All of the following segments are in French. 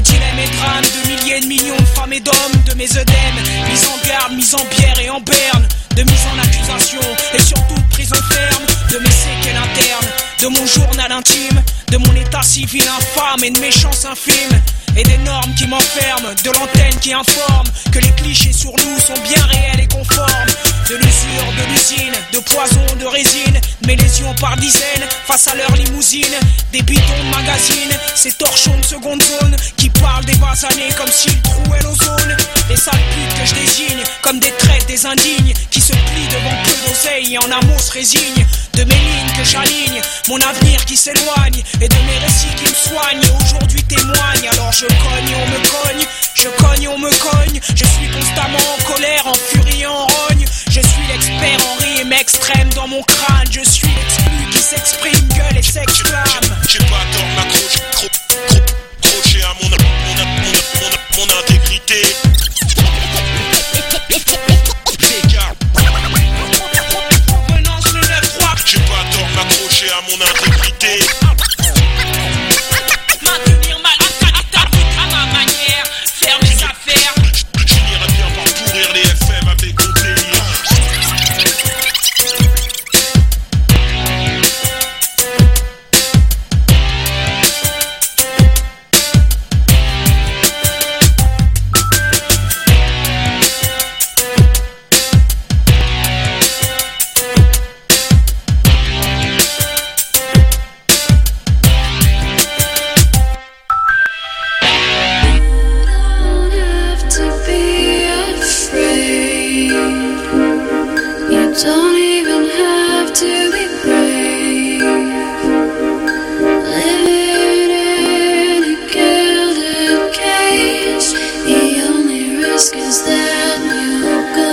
mes dilemmes et drames, de milliers de millions de femmes et d'hommes, de mes œdèmes, mise en garde, mise en bière et en berne, de mise en accusation et surtout de prison ferme, de mes séquelles internes, de mon journal intime, de mon état civil infâme et de mes chances infimes, et des normes qui m'enferment, de l'antenne qui informe que les clichés sur nous sont bien réels et conformes, de l'usure, de l'usine, de poison, de résine, mes lésions par dizaines face à leur limousine, des bidons de magazines, ces torchons de seconde zone qui parlent des basanés comme s'ils trouaient l'ozone, des sales putes que je désigne comme des traites des indignes qui se plient devant peu d'oseille et en amour se résignent, de mes lignes que j'aligne, mon avenir qui s'éloigne et de mes récits qui me soignent et aujourd'hui témoignent. Alors je cogne, on me cogne, je cogne, on me cogne, je suis constamment en colère, en furie, en rogne, je suis l'expert en rime extrême dans mon crâne, je suis l'exclu qui s'exprime, gueule et s'exclame. J'ai pas tort de m'accrocher à mon intégrité. J'ai pas tort de m'accrocher à mon intégrité. Maintenir ma à ma manière, faire mes affaires. Je finirai bien par pourrir les FM avec mon délire. Don't even have to be brave. Living in a gilded cage, the only risk is that you go.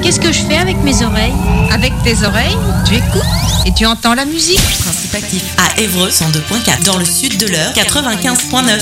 Qu'est-ce que je fais avec mes oreilles? Avec tes oreilles, tu écoutes et tu entends la musique. Principe actif à Évreux 102.4, dans le sud de l'Eure 95.9.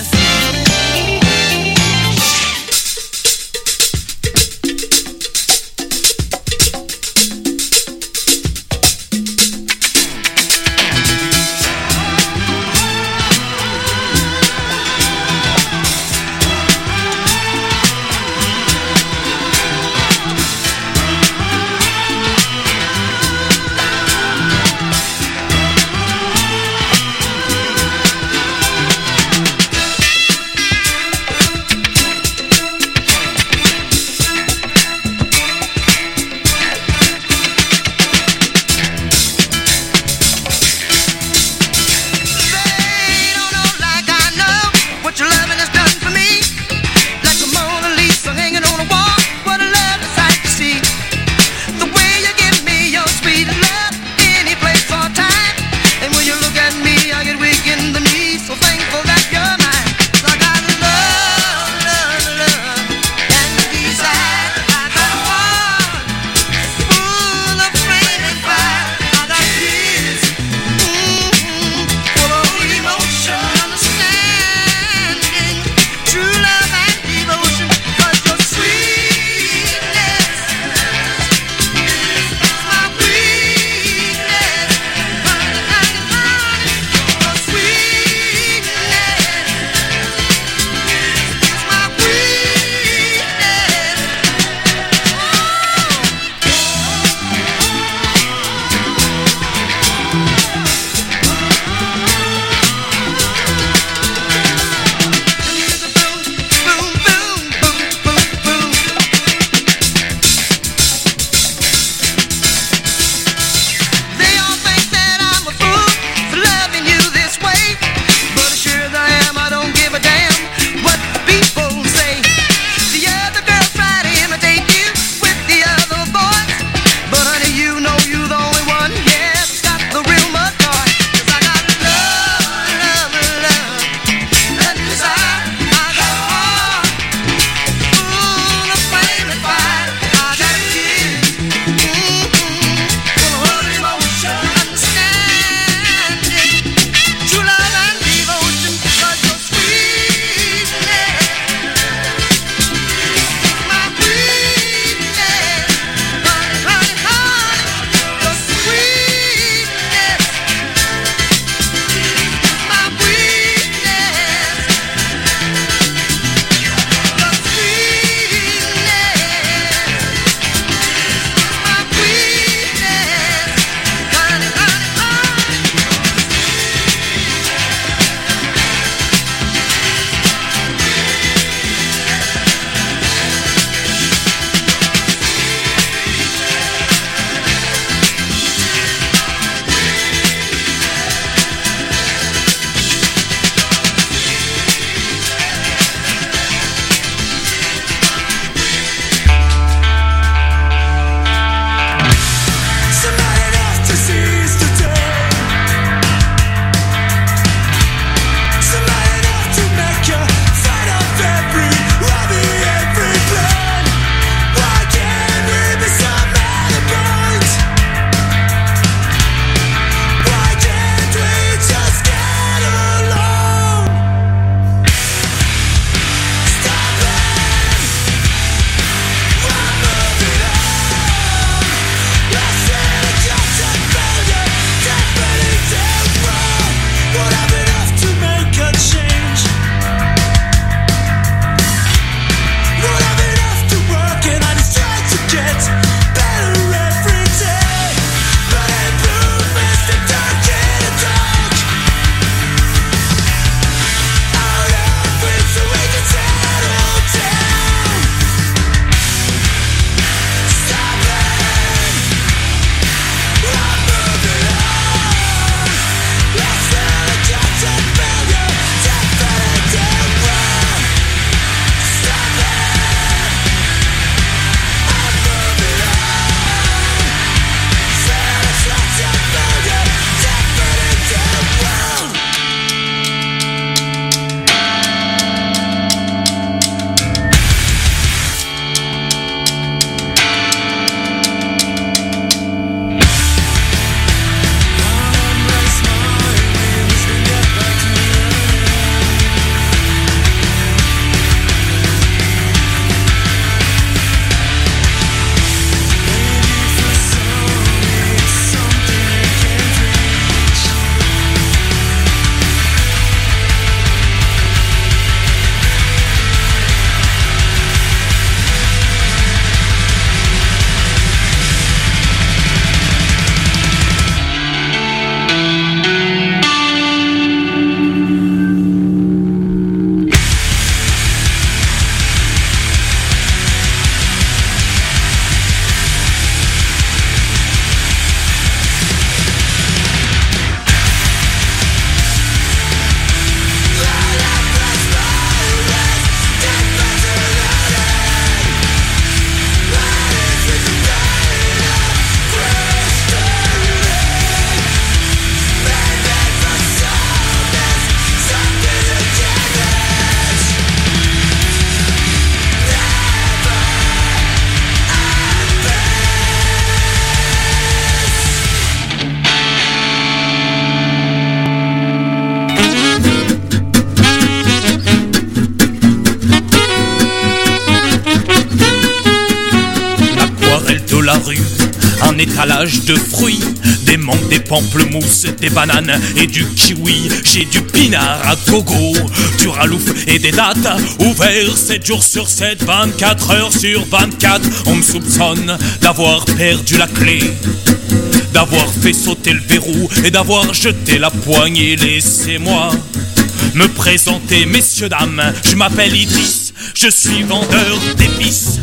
la rue. Un étalage de fruits, des mangues, des pamplemousses, des bananes et du kiwi. J'ai du pinard à gogo, du ralouf et des dattes. Ouvert 7 jours sur 7, 24 heures sur 24. On me soupçonne d'avoir perdu la clé, d'avoir fait sauter le verrou et d'avoir jeté la poignée. Laissez-moi me présenter, messieurs, dames. Je m'appelle Idriss, je suis vendeur d'épices.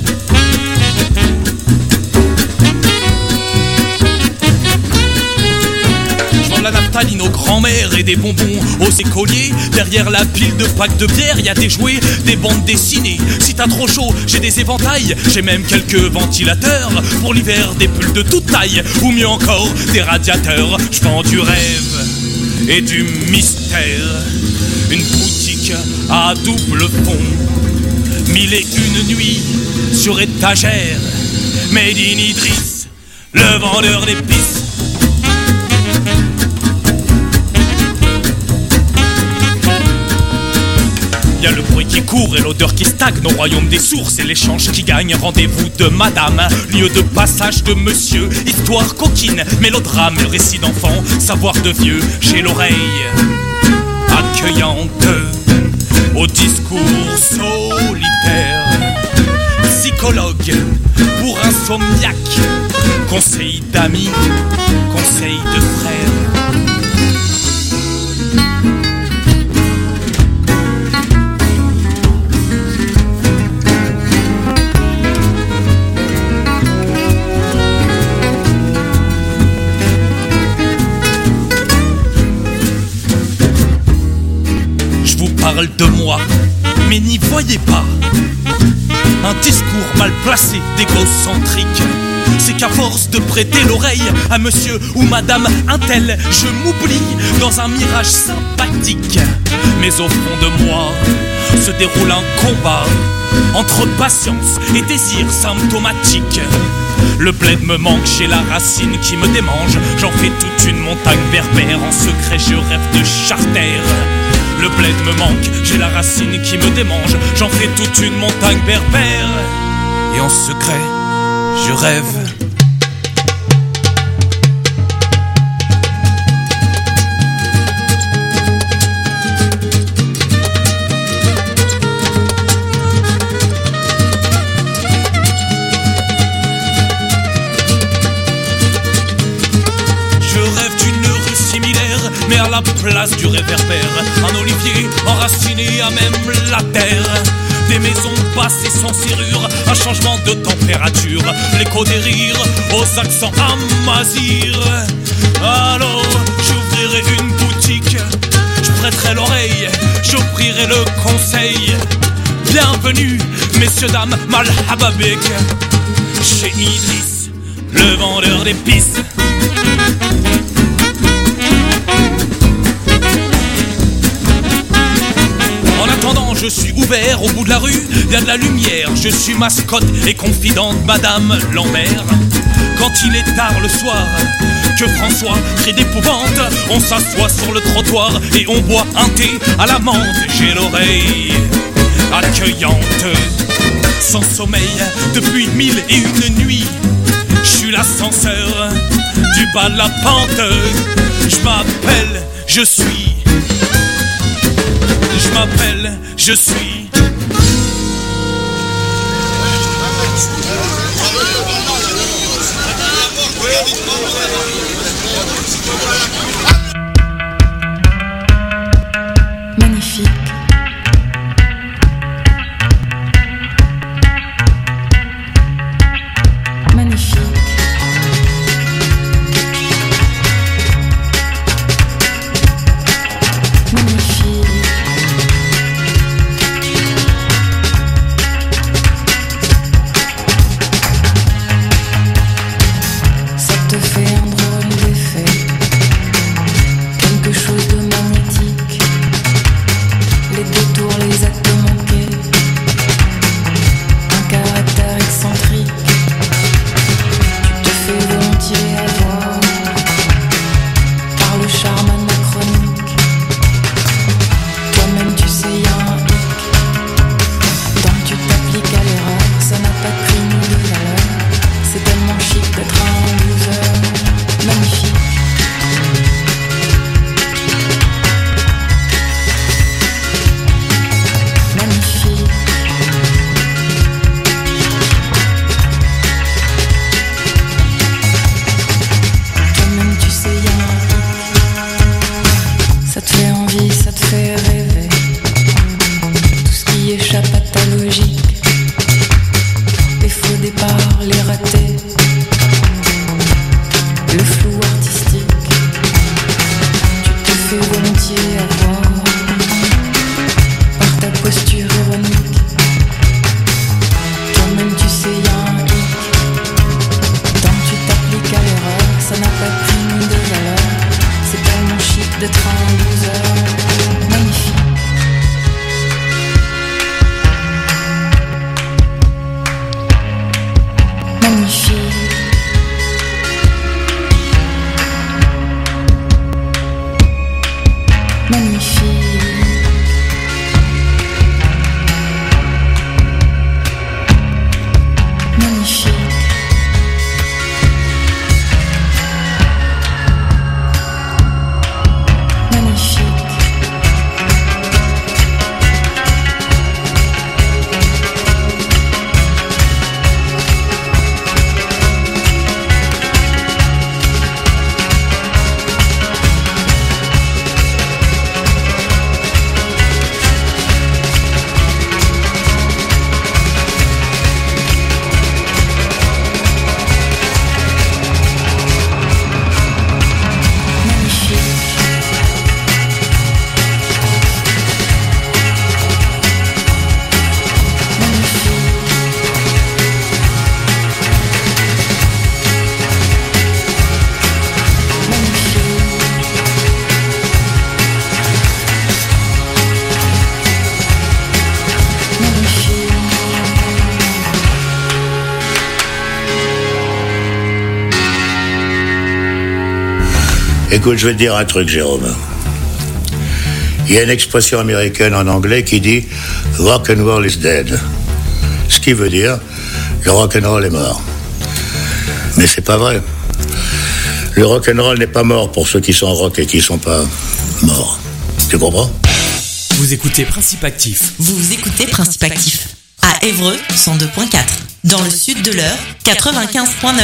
Je vends de la naphtaline aux grands-mères et des bonbons aux écoliers. Derrière la pile de packs de bière, y a des jouets, des bandes dessinées. Si t'as trop chaud, j'ai des éventails, j'ai même quelques ventilateurs. Pour l'hiver, des pulls de toute taille, ou mieux encore, des radiateurs. Je vends du rêve et du mystère. Une boutique à double fond, 1001 nuits sur étagère. Made in Idriss, le vendeur d'épices. Y'a le bruit qui court et l'odeur qui stagne au royaume des sources et l'échange qui gagne. Rendez-vous de madame, lieu de passage de monsieur. Histoire coquine, mélodrame, récit d'enfant, savoir de vieux. J'ai l'oreille accueillante au discours solitaire. Psychologue pour insomniaque, conseil d'amis, conseil de frères. Parle de moi, mais n'y voyez pas un discours mal placé d'égocentrique. C'est qu'à force de prêter l'oreille à monsieur ou madame un tel, je m'oublie dans un mirage sympathique. Mais au fond de moi se déroule un combat entre patience et désir symptomatique. Le bled me manque, j'ai la racine qui me démange. J'en fais toute une montagne berbère, en secret je rêve de charter. Le bled me manque, j'ai la racine qui me démange. J'en fais toute une montagne berbère. Et en secret, je rêve. Mais à la place du réverbère, un olivier enraciné à même la terre. Des maisons basses et sans serrure, un changement de température, l'écho des rires aux accents amazirs. Alors j'ouvrirai une boutique, je prêterai l'oreille, j'offrirai le conseil. Bienvenue, messieurs, dames, malhaba bik, chez Idriss, le vendeur d'épices. En attendant, je suis ouvert au bout de la rue, y a de la lumière, je suis mascotte et confidente Madame Lambert. Quand il est tard le soir, que François crie d'épouvante, on s'assoit sur le trottoir et on boit un thé à la menthe. J'ai l'oreille accueillante, sans sommeil depuis 1001 nuits. Je suis l'ascenseur du bas de la pente. Je m'appelle, je suis. Je m'appelle, je suis. Magnifique. Magnifique. Écoute, je vais te dire un truc, Jérôme. Il y a une expression américaine en anglais qui dit « rock and roll is dead ». Ce qui veut dire « le rock and roll est mort ». Mais c'est pas vrai. Le rock and roll n'est pas mort pour ceux qui sont rock et qui sont pas morts. Tu comprends ? Vous écoutez Principe Actif. Vous écoutez Principe Actif. À Évreux, 102.4. Dans le sud de l'Eure, 95.9.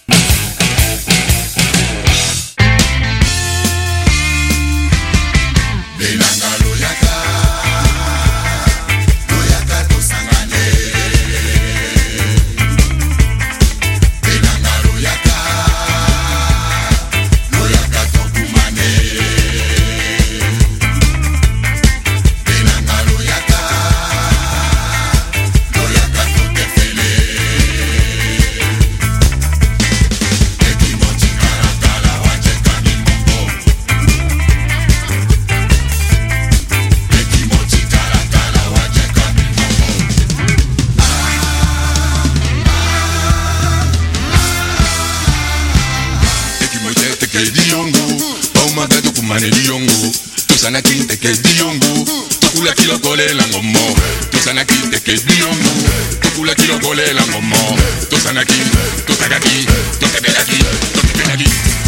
Diongo, tu sana kinte que diongo, tu kula kilo gole la ngomo, tu sana kinte que diongo, tu kula kilo gole la ngomo, tu sana kinte, tu tagaki, tu te belaki, tu te belaki.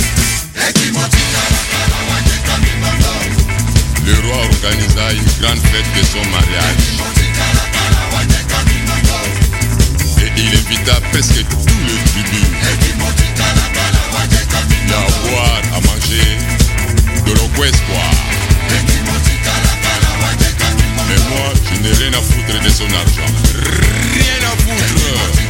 Le roi organisa une grande fête de son mariage et il invita presque tout le tribus à boire, à manger. De l'eau espoir. Mais moi, je n'ai rien à foutre de son argent. Rien à foutre.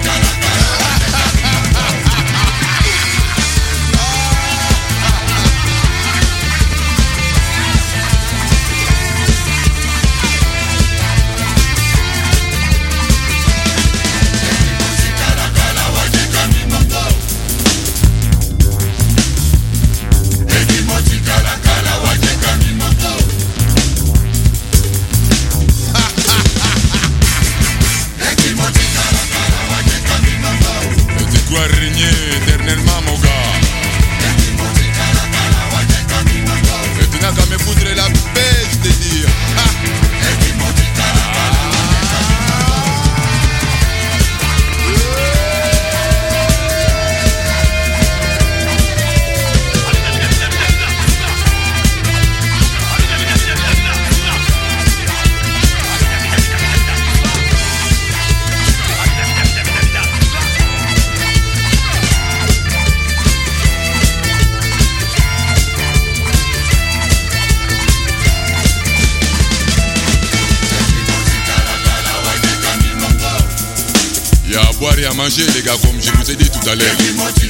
Et à manger les gars comme je vous ai dit tout à l'heure.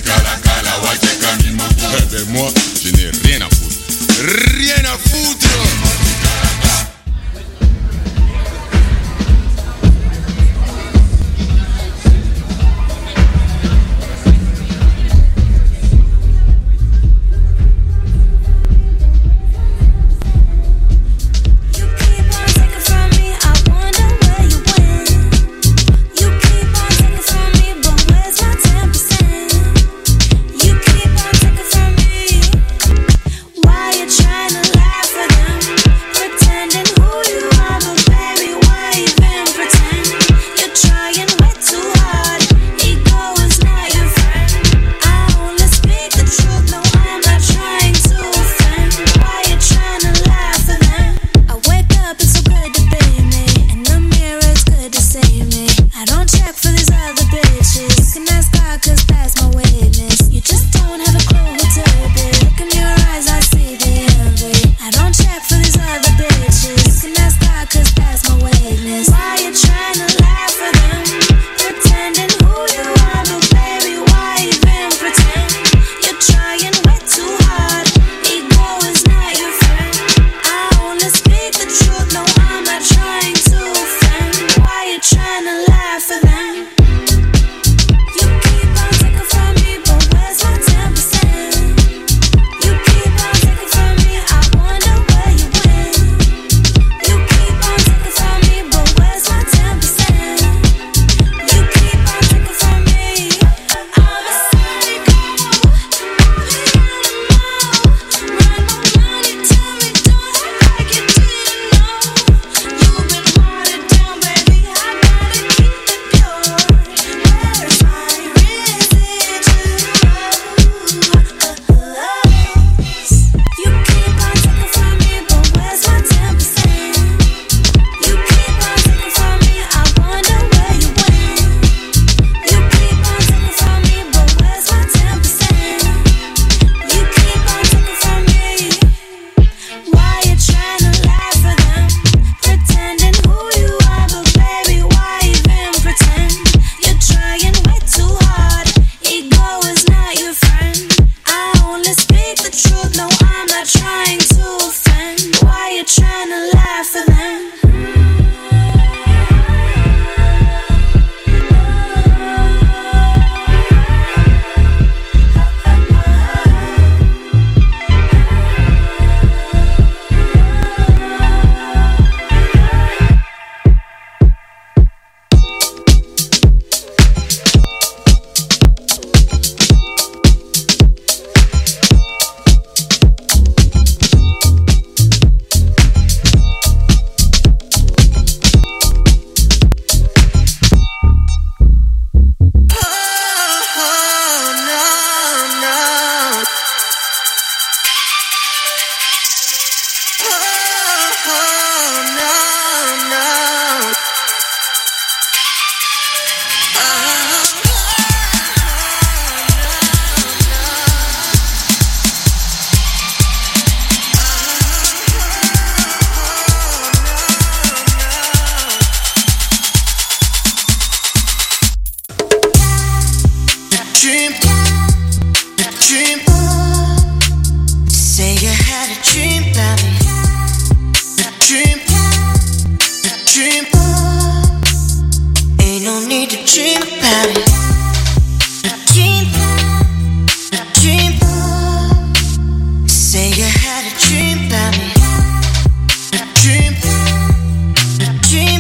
Eh ben moi je n'ai rien à foutre. Rien à foutre. Why you trying to lie for them? dream. Say you had a dream about me. A dream. A dream. Ain't no need to dream about it. A dream. A dream. Say you had a dream about me. A dream. A dream.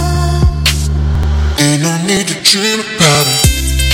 Ain't no need to dream about it.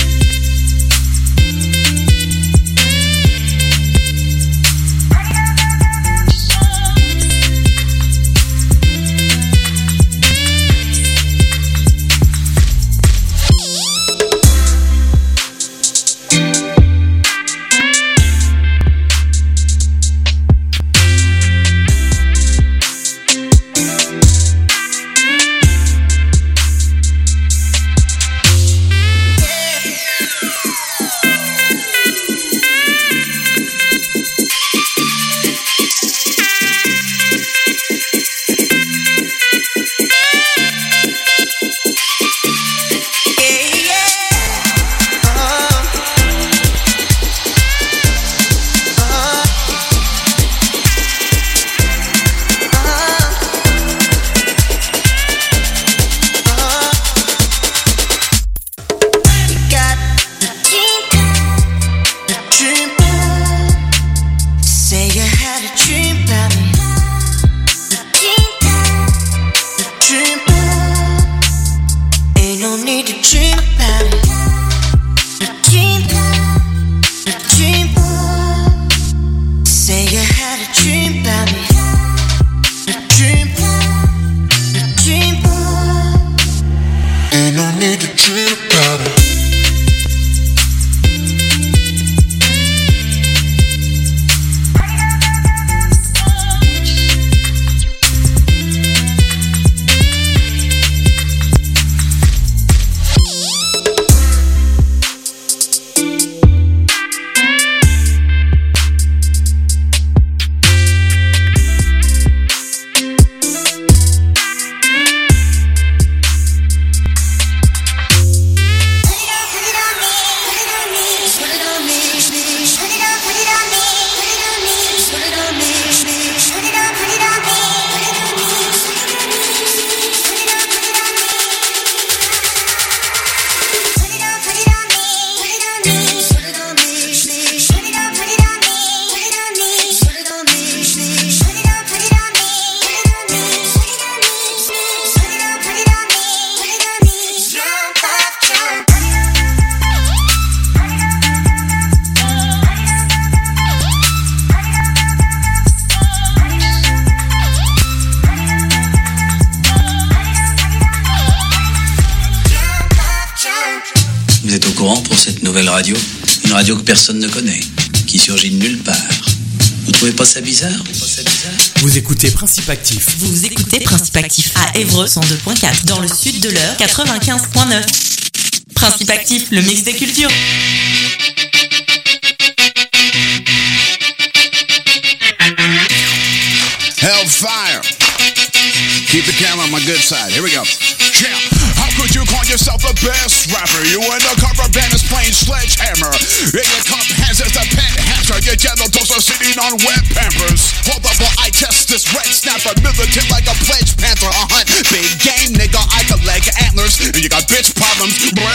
Vous êtes au courant pour cette nouvelle radio? Une radio que personne ne connaît, qui surgit de nulle part. Vous trouvez pas ça bizarre? Vous écoutez Principe Actif. Vous écoutez Principe Actif à Évreux 102.4, dans le sud de l'Eure 95.9. Principe Actif, le mix des cultures. Hellfire. Keep the camera on my good side. Here we go. Yeah. How could you call yourself the best rapper? You in the contraband is playing sledgehammer. In your cup hands is a pet hamster. Your genitals are sitting on wet pampers. Hold up while I test this red snapper. Militant like a pledge panther. I hunt big game, nigga. I collect antlers. And you got bitch problems.